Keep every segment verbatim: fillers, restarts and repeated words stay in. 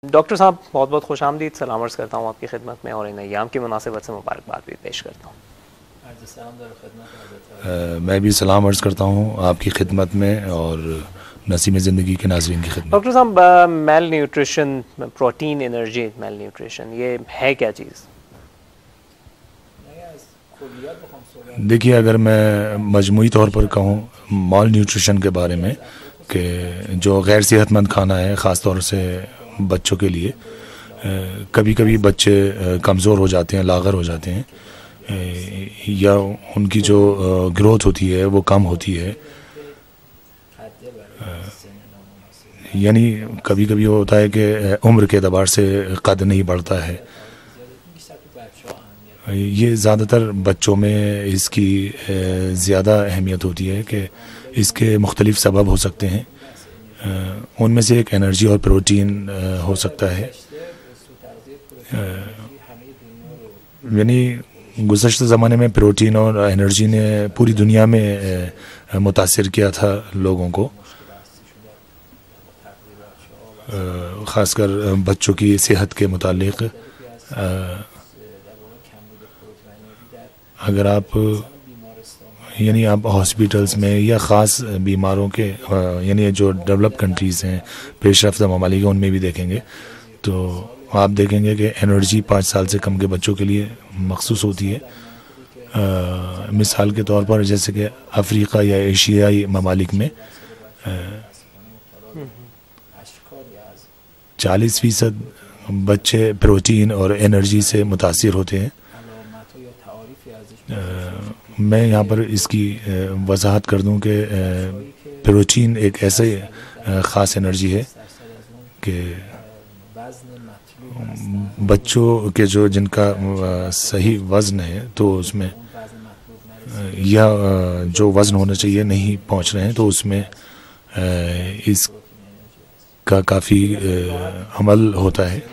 Doctor साहब बहुत बहुत खुश आमदीद, सलाम अर्ज़ करता हूँ आपकी खिदमत में और इन अय्याम की मुनासिबत से मुबारकबाद भी पेश करता हूँ। मैं भी सलाम अर्ज़ करता हूँ आपकी खिदमत में और नसीम ज़िंदगी के नाज़रीन की खिदमत। डॉक्टर साहब, male nutrition, protein, energy, male nutrition, ये है क्या चीज़? देखिए, अगर मैं मजमूई तौर पर कहूँ माल न्यूट्रिशन के बारे में कि जो गैर सेहतमंद खाना है, ख़ास तौर से बच्चों के लिए, कभी कभी बच्चे कमज़ोर हो जाते हैं, लाग़र हो जाते हैं, या उनकी जो ग्रोथ होती है वो कम होती है। यानी कभी कभी होता है कि उम्र के एतबार से कद नहीं बढ़ता है। ये ज़्यादातर बच्चों में इसकी ज़्यादा अहमियत होती है कि इसके मुख्तलिफ़ सबब हो सकते हैं। उनमें से एक एनर्जी और प्रोटीन हो सकता है। यानी गुज़श्ता ज़माने में प्रोटीन और एनर्जी ने पूरी दुनिया में मुतासिर किया था लोगों को, ख़ासकर बच्चों की सेहत के मुतालिक। अगर आप यानी आप हॉस्पिटल्स में या ख़ास बीमारों के यानी जो डेवलप कंट्रीज़ हैं, पेशरफ्ता ममालिक हैं, उनमें भी देखेंगे तो आप देखेंगे कि एनर्जी पाँच साल से कम के बच्चों के लिए मखसूस होती है। आ, मिसाल के तौर पर जैसे कि अफ्रीका या एशियाई ममालिक में चालीस फ़ीसद बच्चे प्रोटीन और एनर्जी से मुतासिर होते हैं। आ, मैं यहाँ पर इसकी वजाहत कर दूँ कि प्रोटीन एक ऐसे ख़ास एनर्जी है कि बच्चों के जो जिनका सही वज़न है तो उसमें या जो वज़न होना चाहिए नहीं पहुँच रहे हैं तो उसमें इसका काफ़ी अमल होता है।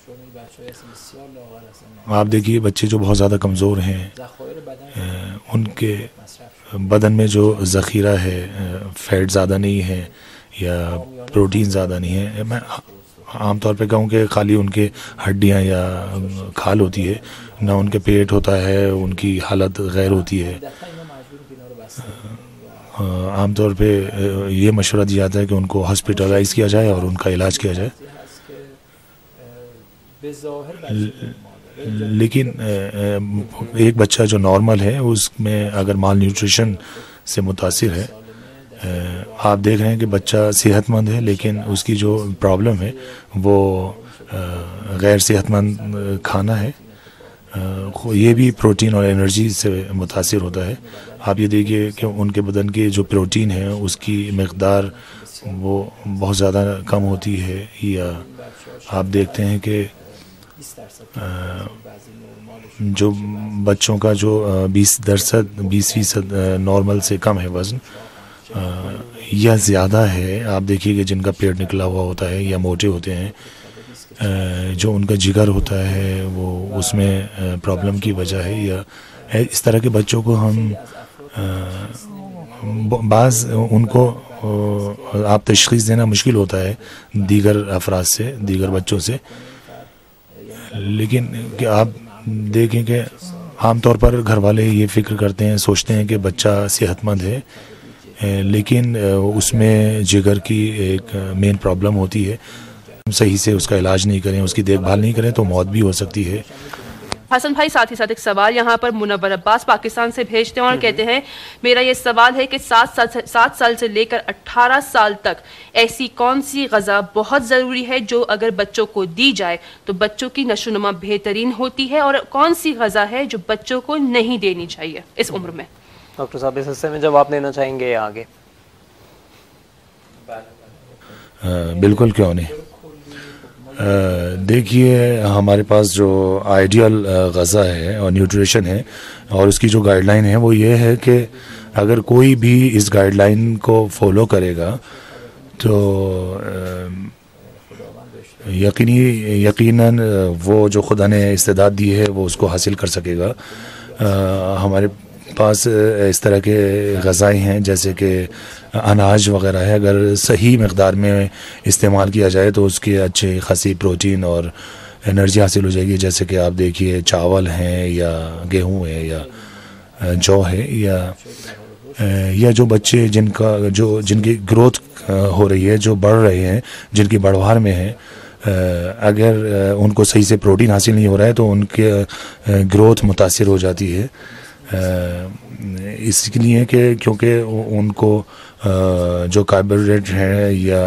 आप देखिए बच्चे जो बहुत ज़्यादा कमज़ोर हैं, उनके बदन में जो ज़ख़ीरा है, फ़ैट ज़्यादा नहीं है या प्रोटीन ज़्यादा नहीं है। मैं आम तौर पे कहूँ कि खाली उनके हड्डियाँ या खाल होती है, ना उनके पेट होता है, उनकी हालत गैर होती है। आम तौर पे ये मशवरा दिया जाता है कि उनको हॉस्पिटलाइज़ किया जाए और उनका इलाज किया जाए। लेकिन एक बच्चा जो नॉर्मल है उसमें अगर माल न्यूट्रिशन से मुतासिर है, आप देख रहे हैं कि बच्चा सेहतमंद है लेकिन उसकी जो प्रॉब्लम है वो गैर सेहतमंद खाना है। ये भी प्रोटीन और एनर्जी से मुतासिर होता है। आप ये देखिए कि उनके बदन की जो प्रोटीन है उसकी मकदार वो बहुत ज़्यादा कम होती है, या आप देखते हैं कि जो बच्चों का जो बीस दरसद बीस फीसद नॉर्मल से कम है वज़न या ज़्यादा है। आप देखिए कि जिनका पेट निकला हुआ होता है या मोटे होते हैं, जो उनका जिगर होता है वो उसमें प्रॉब्लम की वजह है, या इस तरह के बच्चों को हम बाज़ उनको आप तशख़ीस देना मुश्किल होता है दीगर अफराद से, दीगर बच्चों से। लेकिन कि आप देखें कि आम तौर पर घर वाले ये फ़िक्र करते हैं, सोचते हैं कि बच्चा सेहतमंद है, लेकिन उसमें जिगर की एक मेन प्रॉब्लम होती है। सही से उसका इलाज नहीं करें, उसकी देखभाल नहीं करें तो मौत भी हो सकती है। हसन भाई, साथ ही साथ एक सवाल यहाँ पर मुनव्वर अब्बास पाकिस्तान से भेजते हैं और कहते हैं, मेरा ये सवाल है कि सात साल से सात साल से लेकर अठारह साल तक ऐसी कौन सी ग़ज़ा बहुत ज़रूरी है जो अगर बच्चों को दी जाए तो बच्चों की नशोनुमा बेहतरीन होती है, और कौन सी ग़ज़ा है जो बच्चों को नहीं देनी चाहिए इस उम्र में? डॉक्टर साहब इस हिस्से में जवाब देना चाहेंगे आगे? बिल्कुल, क्यों नहीं। देखिए, हमारे पास जो आइडियल ग़ज़ा है और न्यूट्रिशन है और उसकी जो गाइडलाइन है वो ये है कि अगर कोई भी इस गाइडलाइन को फॉलो करेगा तो यकीनी यकीनन वो जो खुदा ने इस्तेदाद दी है वो उसको हासिल कर सकेगा। हमारे पास इस तरह के ग़ज़ाएँ हैं जैसे कि अनाज वग़ैरह है, अगर सही मक़दार में इस्तेमाल किया जाए तो उसके अच्छे खासी प्रोटीन और एनर्जी हासिल हो जाएगी। जैसे कि आप देखिए चावल हैं या गेहूँ है या जौ है या या जो बच्चे जिनका जो जिनकी ग्रोथ हो रही है, जो बढ़ रहे हैं, जिनकी बढ़वार में है, अगर उनको सही से प्रोटीन हासिल नहीं हो रहा है तो उनके ग्रोथ मुतासिर हो जाती है। इसलिए कि क्योंकि उनको जो कार्बोहाइड्रेट है या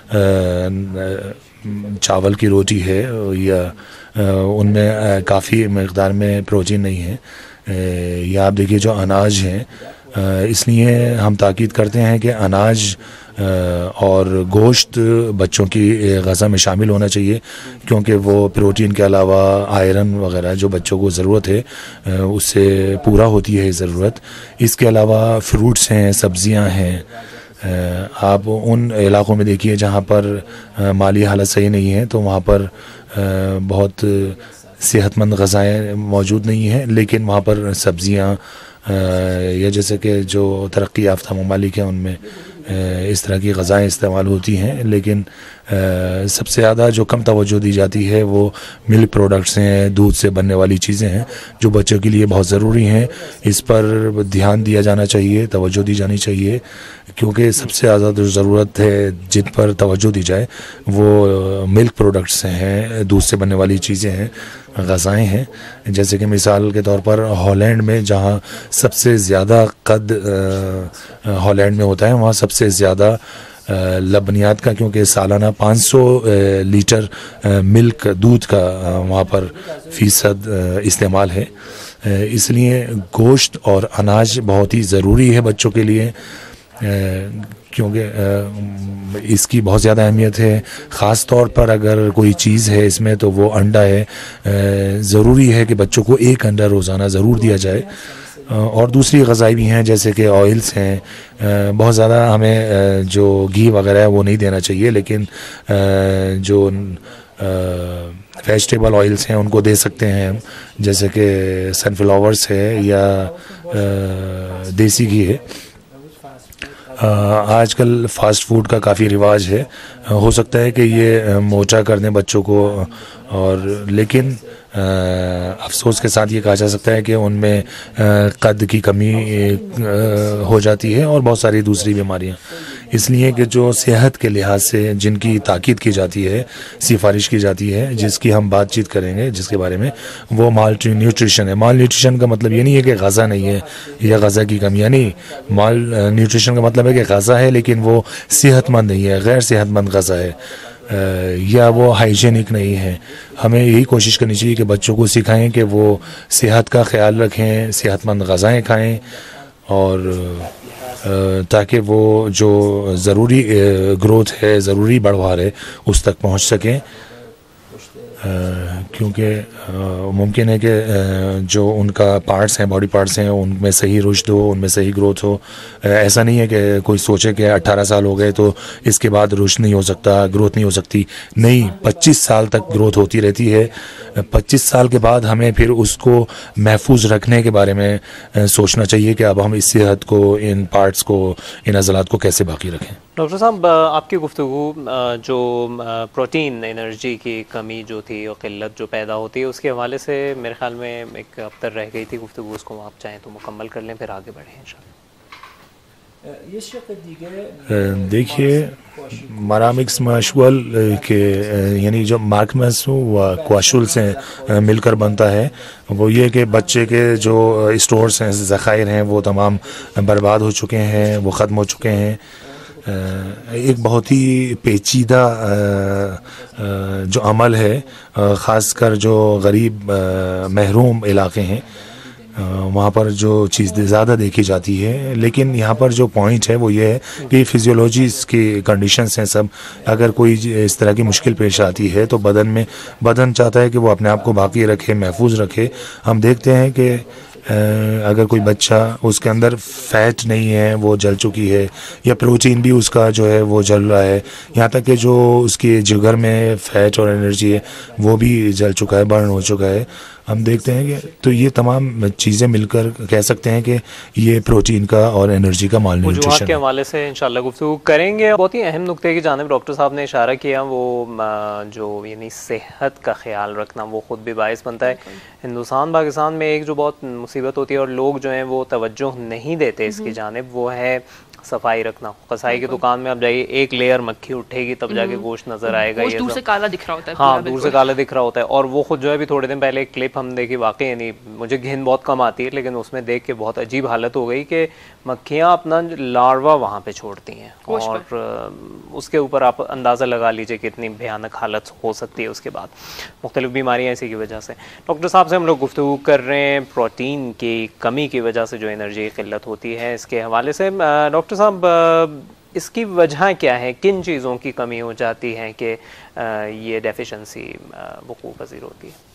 चावल की रोटी है या उनमें काफ़ी मक़दार में प्रोटीन नहीं है, या आप देखिए जो अनाज हैं, इसलिए हम ताकीद करते हैं कि अनाज और गोश्त बच्चों की ग़ज़ा में शामिल होना चाहिए, क्योंकि वो प्रोटीन के अलावा आयरन वग़ैरह जो बच्चों को ज़रूरत है उससे पूरा होती है ज़रूरत। इसके अलावा फ्रूट्स हैं, सब्ज़ियां हैं। आप उन इलाक़ों में देखिए जहाँ पर माली हालत सही नहीं है तो वहाँ पर बहुत सेहतमंद ग़ज़ाएँ मौजूद नहीं हैं, लेकिन वहाँ पर सब्ज़ियाँ या जैसे कि जो तरक्की याफ्ता ममालिक हैं उनमें इस तरह की ग़ज़ाएँ इस्तेमाल होती हैं, लेकिन सबसे ज़्यादा जो कम तवज्जो दी जाती है वो मिल्क प्रोडक्ट्स हैं, दूध से बनने वाली चीज़ें हैं जो बच्चों के लिए बहुत ज़रूरी हैं। इस पर ध्यान दिया जाना चाहिए, तवज्जो दी जानी चाहिए, क्योंकि सबसे ज़्यादा जो ज़रूरत है जिन पर तवज्जो दी जाए वो मिल्क प्रोडक्ट्स हैं, दूध से बनने वाली चीज़ें हैं, ग़ज़ाएँ हैं। जैसे कि मिसाल के तौर पर हॉलैंड में जहाँ सबसे ज़्यादा कद हॉलैंड में होता है, वहाँ सबसे ज़्यादा लबनियात का, क्योंकि सालाना पाँच सौ लीटर मिल्क दूध का वहाँ पर फ़ीसद इस्तेमाल है। इसलिए गोश्त और अनाज बहुत ही ज़रूरी है बच्चों के लिए, क्योंकि इसकी बहुत ज़्यादा अहमियत है। ख़ास तौर पर अगर कोई चीज़ है इसमें तो वो अंडा है। ज़रूरी है कि बच्चों को एक अंडा रोज़ाना ज़रूर दिया जाए। और दूसरी ग़ज़ाएँ भी हैं जैसे कि ऑयल्स हैं। बहुत ज़्यादा हमें जो घी वगैरह है वो नहीं देना चाहिए, लेकिन जो वेजिटेबल ऑयल्स हैं उनको दे सकते हैं हम, जैसे कि सनफ्लावर्स है या देसी घी है। आजकल फ़ास्ट फूड का काफ़ी रिवाज है, हो सकता है कि ये मोटा कर दें बच्चों को, और लेकिन अफसोस के साथ ये कहा जा सकता है कि उनमें कद की कमी हो जाती है और बहुत सारी दूसरी बीमारियां। इसलिए कि जो सेहत के लिहाज से जिनकी ताकीद की जाती है, सिफारिश की जाती है, जिसकी हम बातचीत करेंगे जिसके बारे में, वो माल न्यूट्रिशन है। माल न्यूट्रिशन का मतलब ये नहीं है कि ग़ज़ा नहीं है या ग़ज़ा की कमी, यानी माल न्यूट्रिशन का मतलब है कि ग़ज़ा है लेकिन वो सेहतमंद नहीं है, गैर सेहतमंद ग़ज़ा है या वो हाइजीनिक नहीं है। हमें यही कोशिश करनी चाहिए कि बच्चों को सिखाएं कि वो सेहत का ख्याल रखें, सेहतमंद ग़ज़ाएँ खाएं, और ताकि वो जो ज़रूरी ग्रोथ है, ज़रूरी बढ़वार है, उस तक पहुंच सकें। क्योंकि मुमकिन है कि जो उनका पार्ट्स हैं, बॉडी पार्ट्स हैं, उनमें सही रुश्द हो, उनमें सही ग्रोथ हो। ऐसा नहीं है कि कोई सोचे कि अट्ठारह साल हो गए तो इसके बाद रुश्द नहीं हो सकता, ग्रोथ नहीं हो सकती। नहीं, पच्चीस साल तक ग्रोथ होती रहती है। पच्चीस साल के बाद हमें फिर उसको महफूज रखने के बारे में सोचना चाहिए कि अब हम इस सेहत को, इन पार्ट्स को, इन अज़लात को कैसे बाकी रखें। डॉक्टर साहब, आपकी गुफ्तगू जो प्रोटीन एनर्जी की कमी जो थी और क़िल्लत जो पैदा होती है उसके हवाले से मेरे ख्याल में एक अबतर रह गई थी गुफ्तगू, उसको आप चाहें तो मुकम्मल कर लें, फिर आगे बढ़ें इंशाल्लाह। देखिए, मरामिक्स मशवल के यानी जो मार्कमस व क्वाशुल से मिलकर बनता है, वो ये कि बच्चे के जो स्टोर्स हैं, ज़खायर हैं, वो तमाम बर्बाद हो चुके हैं, वो ख़त्म हो चुके हैं। एक बहुत ही पेचीदा जो अमल है, ख़ासकर जो गरीब महरूम इलाक़े हैं वहाँ पर जो चीज़ ज़्यादा देखी जाती है। लेकिन यहाँ पर जो पॉइंट है वो ये है कि फिजियोलॉजीज़ की कंडीशंस हैं सब। अगर कोई इस तरह की मुश्किल पेश आती है तो बदन में बदन चाहता है कि वो अपने आप को बाकी रखे, महफूज रखे। हम देखते हैं कि अगर कोई बच्चा उसके अंदर फैट नहीं है, वो जल चुकी है, या प्रोटीन भी उसका जो है वो जल रहा है, यहाँ तक कि जो उसके जिगर में फैट और एनर्जी है वो भी जल चुका है, बर्न हो चुका है, हम देखते हैं कि तो ये तमाम चीज़ें मिलकर कह सकते हैं कि ये प्रोटीन का और एनर्जी का माल न्यूट्रिशन के हवाले से इंशाल्लाह गुफ्तगू करेंगे। बहुत ही अहम नुक्ते की जानिब डॉक्टर साहब ने इशारा किया, वो जो यानी सेहत का ख्याल रखना वो ख़ुद भी बायस बनता है। हिंदुस्तान पाकिस्तान में एक जो बहुत मुसीबत होती है और लोग जो हैं वो तवज्जो नहीं देते इसकी जानिब, वो है सफाई रखना। कसाई की दुकान में आप जाइए, एक लेयर मक्खी उठेगी तब जाके गोश्त नजर आएगा, ये दूर से काला दिख रहा होता है, हाँ दूर से काला दिख रहा होता है। और वो खुद जो है भी थोड़े दिन पहले एक क्लिप हम देखी, वाकई यानी मुझे घिन बहुत कम आती है लेकिन उसमें देख के बहुत अजीब हालत हो गई कि मक्खियाँ अपना लार्वा वहाँ पे छोड़ती हैं और उसके ऊपर आप अंदाज़ा लगा लीजिए कि इतनी भयानक हालत हो सकती है उसके बाद, मुख्तलिफ बीमारियाँ इसी की वजह से। डॉक्टर साहब से हम लोग गुफ्तगू कर रहे हैं प्रोटीन की कमी की वजह से जो एनर्जी की किल्लत होती है, इसके हवाले से। डॉक्टर साहब, इसकी वजह क्या है, किन चीज़ों की कमी हो जाती है कि ये डेफिशिएंसी वक़ूअ पज़ीर होती है?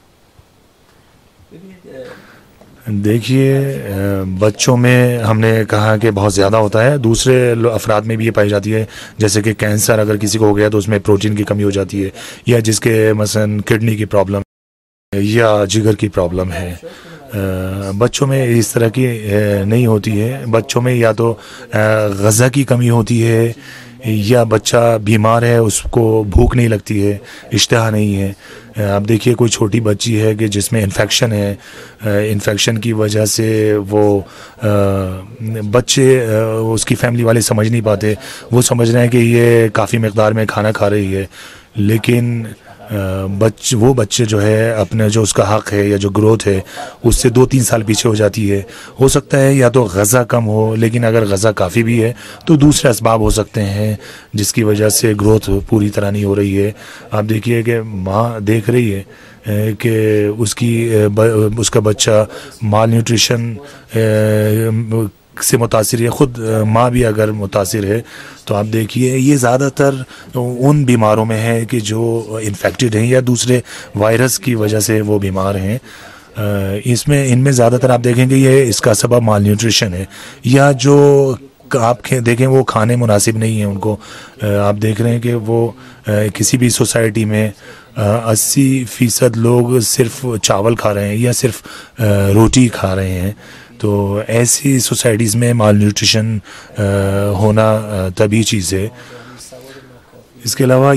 देखिए, बच्चों में हमने कहा कि बहुत ज़्यादा होता है, दूसरे अफराद में भी ये पाई जाती है, जैसे कि कैंसर अगर किसी को हो गया तो उसमें प्रोटीन की कमी हो जाती है, या जिसके मसलन किडनी की प्रॉब्लम या जिगर की प्रॉब्लम है। बच्चों में इस तरह की नहीं होती है, बच्चों में या तो ग़ज़ा की कमी होती है, या बच्चा बीमार है उसको भूख नहीं लगती है, इश्तहा नहीं है। आप देखिए कोई छोटी बच्ची है कि जिसमें इन्फेक्शन है, इन्फेक्शन की वजह से वो बच्चे उसकी फैमिली वाले समझ नहीं पाते, वो समझ रहे हैं कि ये काफ़ी मकदार में खाना खा रही है, लेकिन बच्चे वो बच्चे जो है अपने जो उसका हक़ है या जो ग्रोथ है उससे दो तीन साल पीछे हो जाती है। हो सकता है या तो ग़ज़ा कम हो, लेकिन अगर ग़ज़ा काफ़ी भी है तो दूसरे असबाब हो सकते हैं जिसकी वजह से ग्रोथ पूरी तरह नहीं हो रही है। आप देखिए कि माँ देख रही है कि उसकी उसका बच्चा माल न्यूट्रिशन से मुतासिर है, ख़ुद माँ भी अगर मुतासिर है तो आप देखिए ये ज़्यादातर उन बीमारों में है कि जो इन्फेक्टेड हैं या दूसरे वायरस की वजह से वो बीमार हैं। इसमें इनमें ज़्यादातर आप देखेंगे ये इसका सबब माल न्यूट्रिशन है, या जो आप देखें वो खाने मुनासिब नहीं है उनको। आप देख रहे हैं कि वो किसी भी सोसाइटी में अस्सी फ़ीसद लोग सिर्फ चावल खा रहे हैं या सिर्फ रोटी खा रहे हैं, तो ऐसी सोसाइटीज़ में माल न्यूट्रिशन होना तभी चीज़ है। इसके अलावा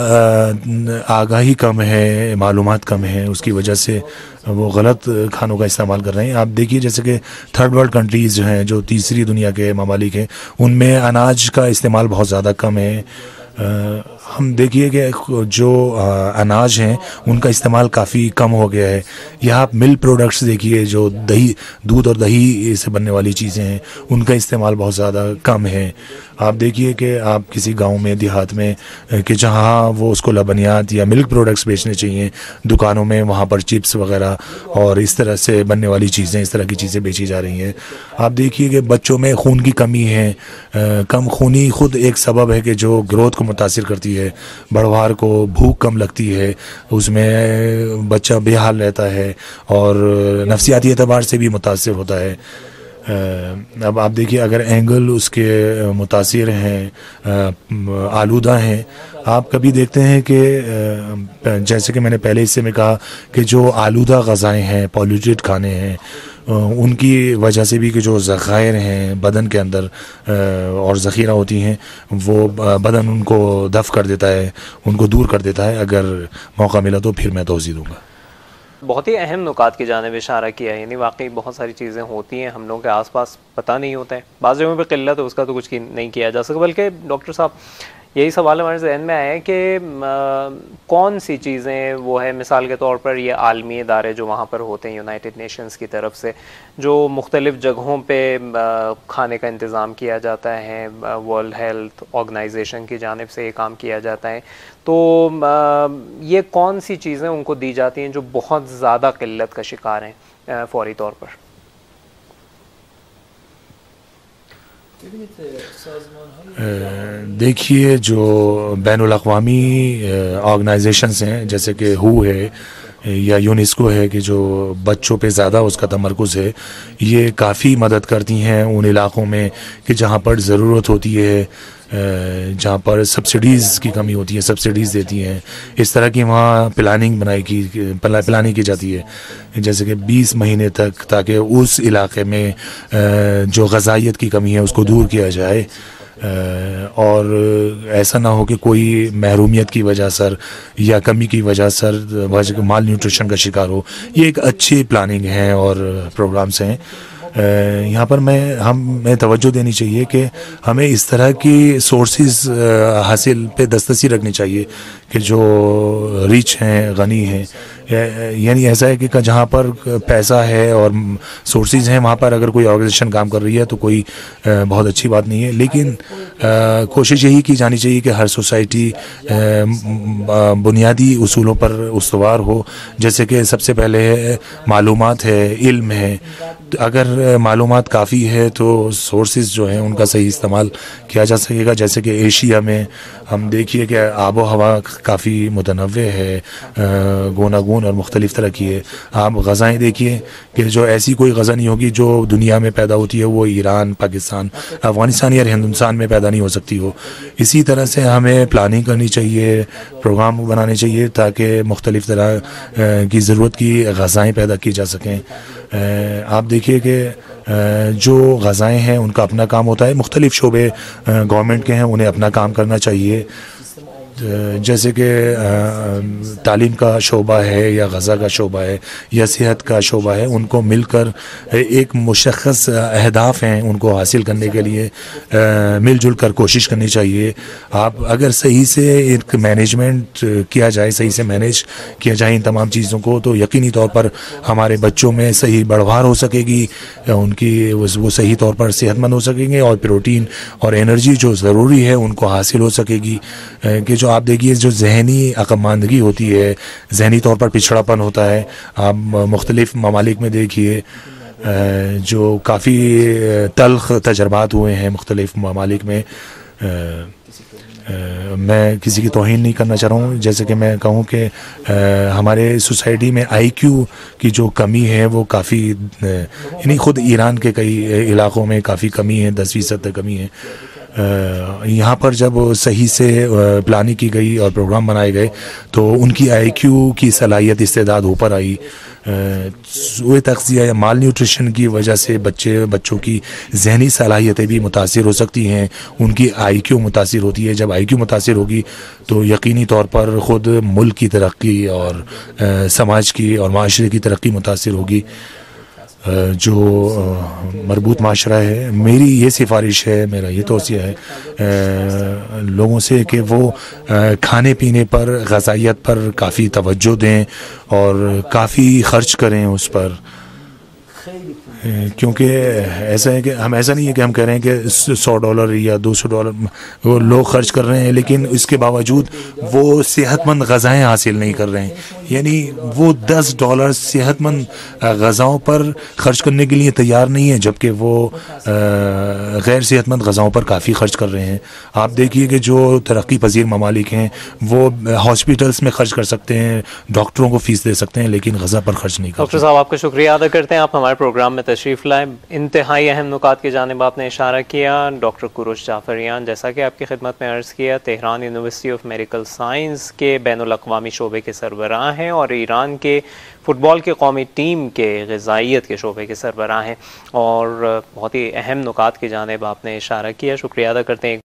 यह आगाही कम है, मालूमात कम है, उसकी वजह से वो गलत खानों का इस्तेमाल कर रहे हैं। आप देखिए जैसे कि थर्ड वर्ल्ड कंट्रीज़ जो हैं, जो तीसरी दुनिया के ममालिक हैं, उनमें अनाज का इस्तेमाल बहुत ज़्यादा कम है। आ, हम देखिए कि जो आ, अनाज हैं उनका इस्तेमाल काफ़ी कम हो गया है। यहाँ आप मिल्क प्रोडक्ट्स देखिए, जो दही दूध और दही से बनने वाली चीज़ें हैं, उनका इस्तेमाल बहुत ज़्यादा कम है। आप देखिए कि आप किसी गांव में देहात में कि जहाँ वो उसको लबनियात या मिल्क प्रोडक्ट्स बेचने चाहिए दुकानों में, वहाँ पर चिप्स वगैरह और इस तरह से बनने वाली चीज़ें, इस तरह की चीज़ें बेची जा रही हैं। आप देखिए कि बच्चों में खून की कमी है। आ, कम खूनी खुद एक सबब है कि जो ग्रोथ को मुतासिर करती है। बढ़वार को भूख कम लगती है, उसमें बच्चा बेहाल रहता है और नफसियाती एतबार से भी मुतासिर होता है। अब आप देखिए अगर एंगल उसके मुतासिर हैं, आलूदा हैं, आप कभी देखते हैं कि जैसे कि मैंने पहले हिस्से में कहा कि जो आलूदा ग़ज़ाएँ हैं, पॉल्यूटेड खाने हैं, उनकी वजह से भी कि जो ज़ख़ायर हैं बदन के अंदर और ज़ख़ीरा होती हैं, वो बदन उनको दफ़ कर देता है, उनको दूर कर देता है। अगर मौका मिला तो फिर मैं तोज़ी दूँगा। बहुत ही अहम नुकात की जानिब इशारा किया है, यानी वाकई बहुत सारी चीज़ें होती हैं हम लोगों के आसपास, पता नहीं होता है, बाज़ जगहों पे किल्लत है उसका तो कुछ नहीं किया जा सका। बल्कि डॉक्टर साहब यही सवाल हमारे जहन में आया है कि कौन सी चीज़ें वो है, मिसाल के तौर पर ये आलमी इदारे जो वहाँ पर होते हैं यूनाइटेड नेशंस की तरफ से, जो मुख्तलिफ़ जगहों पे खाने का इंतज़ाम किया जाता है, वर्ल्ड हेल्थ ऑर्गेनाइजेशन की जानिब से ये काम किया जाता है, तो ये कौन सी चीज़ें उनको दी जाती हैं जो बहुत ज़्यादा किल्लत का शिकार हैं फौरी तौर पर? देखिए जो बैनुल अक़वामी ऑर्गेनाइजेशंस हैं, जैसे कि हू है, या यूनेस्को है कि जो बच्चों पे ज़्यादा उसका तमरकुज़ है, ये काफ़ी मदद करती हैं उन इलाक़ों में कि जहाँ पर ज़रूरत होती है, जहाँ पर सब्सिडीज़ की कमी होती है, सब्सिडीज़ देती हैं। इस तरह की वहाँ प्लानिंग बनाई की प्लानिंग की जाती है, जैसे कि बीस महीने तक, ताकि उस इलाके में जो ग़ज़ाइयत की कमी है उसको दूर किया जाए और ऐसा ना हो कि कोई महरूमियत की वजह सर या कमी की वजह सर माल न्यूट्रिशन का शिकार हो। ये एक अच्छी प्लानिंग है और प्रोग्राम्स हैं। यहाँ पर मैं हमें तवज्जो देनी चाहिए कि हमें इस तरह की सोर्सेज हासिल पे दस्तरसी रखनी चाहिए कि जो रिच हैं, गनी हैं। यानी ऐसा है कि जहाँ पर पैसा है और सोर्सेज हैं वहाँ पर अगर कोई ऑर्गेनाइजेशन काम कर रही है तो कोई बहुत अच्छी बात नहीं है, लेकिन कोशिश यही की जानी चाहिए कि हर सोसाइटी बुनियादी उसूलों पर उस्तवार हो, जैसे कि सबसे पहले है मालूमात है, इल्म है। अगर मालूमात काफ़ी है तो सोर्सेज जो हैं उनका सही इस्तेमाल किया जा सकेगा। जैसे कि एशिया में हम देखिए कि आबो हवा काफ़ी मुतनव्वे है, गोनागून और मुख्तलिफ़ तरह की है। आप ग़ज़ाएँ देखिए कि जो ऐसी कोई ग़ज़ा नहीं होगी जो दुनिया में पैदा होती है वो ईरान, पाकिस्तान, अफ़गानिस्तान या हिंदुस्तान में पैदा नहीं हो सकती हो। इसी तरह से हमें प्लानिंग करनी चाहिए, प्रोग्राम बनाने चाहिए ताकि मुख्तलिफ़ तरह की ज़रूरत की ग़ज़ाएँ पैदा की जा सकें। आप देखिए कि जो ग़ज़ाएँ हैं उनका अपना काम होता है, मुख्तलिफ़ शोबे गवर्नमेंट के हैं, उन्हें अपना काम करना चाहिए। जैसे कि तालीम का शोबा है या ग़ज़ा का शोबा है या सेहत का शोबा है, उनको मिलकर एक मुशख़्ख़स अहदाफ़ हैं, उनको हासिल करने के लिए मिलजुल कर कोशिश करनी चाहिए। आप अगर सही से एक मैनेजमेंट किया जाए, सही से मैनेज किया जाए इन तमाम चीज़ों को, तो यकीनी तौर पर हमारे बच्चों में सही बढ़वार हो सकेगी, उनकी वो सही तौर पर सेहतमंद हो सकेंगे और प्रोटीन और एनर्जी जो ज़रूरी है उनको हासिल हो सकेगी। कि जो आप देखिए जो जहनी अकलमंदगी होती है, जहनी तौर पर पिछड़ापन होता है, आप मुख्तलिफ़ ममालिक में देखिए जो काफ़ी तल्ख़ तजर्बात हुए हैं मुख्तलिफ़ ममालिक में। मैं किसी की तौहीन नहीं करना चाह रहा हूँ, जैसे कि मैं कहूँ कि हमारे सोसाइटी में आई क्यू की जो कमी है वो काफ़ी, यानी ख़ुद ईरान के कई इलाक़ों में काफ़ी कमी है, दस फीसद तक कमी है। यहाँ पर जब सही से प्लानिंग की गई और प्रोग्राम बनाए गए तो उनकी आई क्यू की सलाहियत, इस्तेदाद ऊपर आई। सूए तग़ज़िया या माल न्यूट्रिशन की वजह से बच्चे बच्चों की जहनी सलाहियतें भी मुतासिर हो सकती हैं, उनकी आई क्यू मुतासिर होती है। जब आई क्यू मुतासिर होगी तो यकीनी तौर पर ख़ुद मुल्क की तरक्की और समाज की और माशरे की तरक्की मुतासिर होगी। जो मरबूत माशरा है, मेरी ये सिफारिश है, मेरा ये तौसिया है लोगों से कि वो खाने पीने पर, ग़ज़ाइयत पर काफ़ी तवज्जो दें और काफ़ी ख़र्च करें उस पर, क्योंकि ऐसा है कि हम ऐसा नहीं है कि हम कह रहे हैं कि सौ डॉलर या दो सौ डॉलर वो लोग खर्च कर रहे हैं, लेकिन इसके बावजूद वो सेहतमंद ग़ज़ाएँ हासिल नहीं कर रहे हैं। यानी वो दस डॉलर सेहतमंद ग़ज़ाओं पर ख़र्च करने के लिए तैयार नहीं है, जबकि वो गैर सेहतमंद ग़ज़ाओं पर काफ़ी ख़र्च कर रहे हैं। आप देखिए कि जो तरक्की पजीर ममालिक हैं वो हॉस्पिटल्स में ख़र्च कर सकते हैं, डॉक्टरों को फ़ीस दे सकते हैं, लेकिन ग़ज़ा पर ख़र्च नहीं कर। डॉक्टर साहब, आपका शुक्रिया अदा करते हैं, आप हमारे प्रोग्राम में तशरीफ़ लाए। इंतहाई अहम नुकात की जानिब आपने इशारा किया। डॉक्टर कुरुश जाफरियान, जैसा कि आपकी खिदमत में अर्ज़ किया, Tehran University of Medical Science के बैनुल अक़वामी शोबे के सरबराह हैं और ईरान के फ़ुटबॉल के कौमी टीम के ग़िज़ाइयत के शोबे के सरबराह हैं और बहुत ही अहम नुकात की जानिब आपने इशारा किया। शुक्रिया अदा करते हैं।